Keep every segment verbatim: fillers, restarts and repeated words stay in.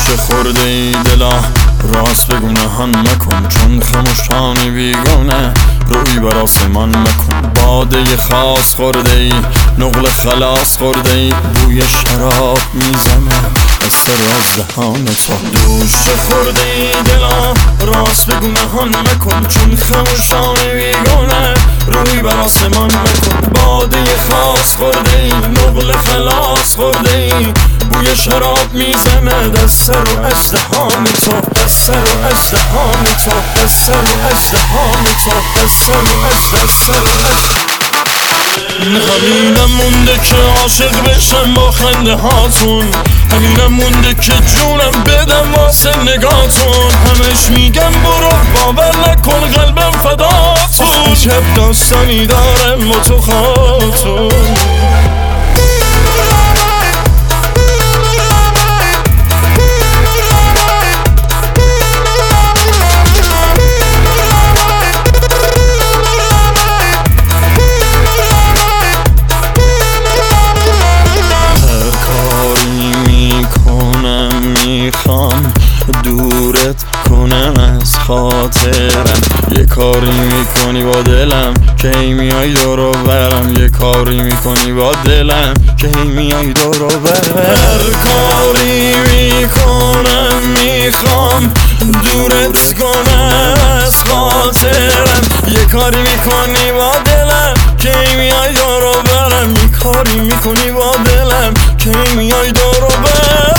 دوش خورده ای دلا راست بگو نهان مکن، چون خموشانی بیگانه روی بر آسمان مکن. باده خاص خورده ای نقل خلاص خورده ای بوی شراب میزنه از سر از دهان تو. دوش خورده ای دلا راست بگو نهان مکن، چون خموشانی بیگانه روی بر آسمان مکن. باده خاص خورده ای نقل خلاص خورده ای بوی شراب میزنه دست سر و ازدهان تو، دست سر و ازدهان تو، دست سر و ازدهان تو، دست سر و ازدهان. همینم مونده که عاشق بشم با خنده هاتون، همینم مونده که جونم بدم واسه نگاتون. همش میگم برو باور نکن قلبم فداتون، چه داستانی دارم با تو خاتون. میخوام دورت کنم از خاطرم، یه کاری میکنی با دلم که هی میای دورو برم، یه کاری میکنی با دلم که هی میای دورو برم. هر کاری میکنم میخوام دورت کنم از خاطرم، یه کاری میکنی با دلم که هی میای دورو برم، یه کاری میکنی با دلم که هی میای دورو برم.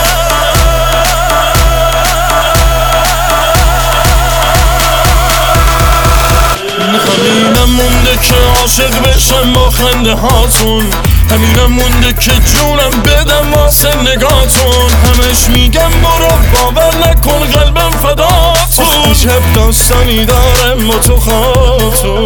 همینم مونده که عاشق بشم با خنده هاتون، همینم مونده که جونم بدم واسه نگاتون. همش میگم برو باور نکن قلبم فداتون، چه داستانی دارم با تو خاتون.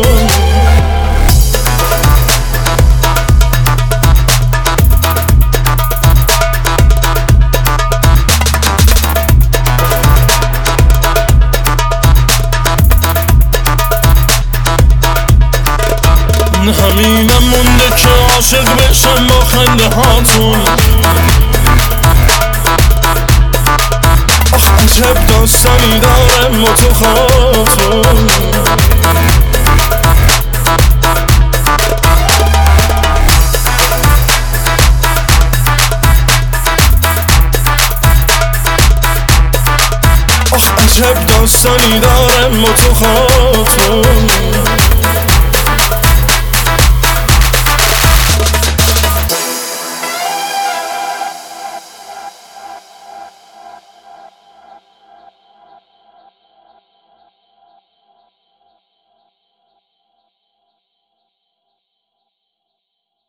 همینم مونده که عاشق بشم با خنده هاتون، آخ عجب داستانی دارم با تو خاتون. آخ عجب داستانی دارم با تو خاتون.